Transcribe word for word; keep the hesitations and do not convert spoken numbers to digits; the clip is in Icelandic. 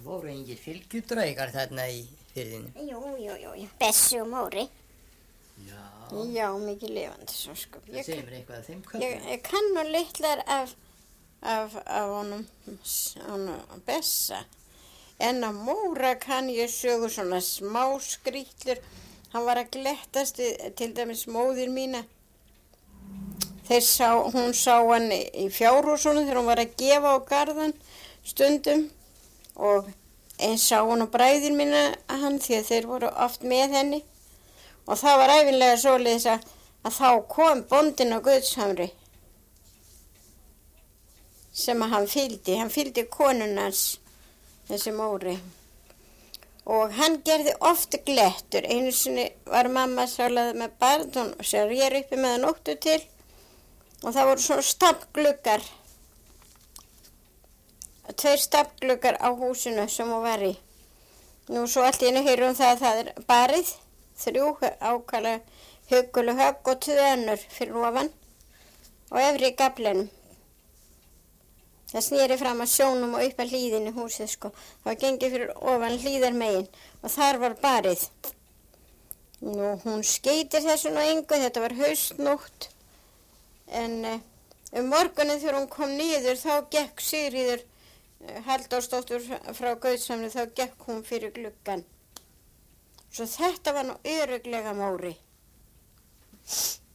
voru engir fylgjudraugar þarna í firðinu? Jú, jú, jú, jú. Bessi og Móri. Já. Já, mikið lifandi svo sko. Það segir mér eitthvað að þeim köllum. Ég, ég kann nú litlar af, af, af honum, honum Bessa. En á Móra kann ég sögu svona smá skrýtlur. Hann var að glettast við, til dæmis móðir mína. Þeir sá, hún sá hann í fjárhúsunum þegar hún var að gefa á garðan stundum og eins sá hún á bræður mína hann því að þeir voru oft með henni og það var ævinlega svoleiðis að, að þá kom bóndinn á Guðshamri sem að hann fylgdi, hann fylgdi konunans þessi Móri og hann gerði oft glettur. Einu sinni var mamma sálaði með barn og sér ég er uppi með nóttu til og það voru svona stafngluggar, tveir stafngluggar á húsinu sem hún var í. Nú svo allt í einu heyrum það að það er barið, þrjú ákala hugguleg högg og tvö önnur fyrir ofan og efri í gaflinum. Það snýri fram að sjónum og upp að hlíðinni húsið sko. Það var gengið fyrir ofan hlíðarmegin og þar var barið. Nú hún skeytir þessu nú engu, þetta var haustnótt. En um morguninn þegar hún kom niður þá gekk Sigríður Halldórsdóttur frá Gautshamri, þá gekk hún fyrir gluggann. Svo þetta var nú örugglega Móri.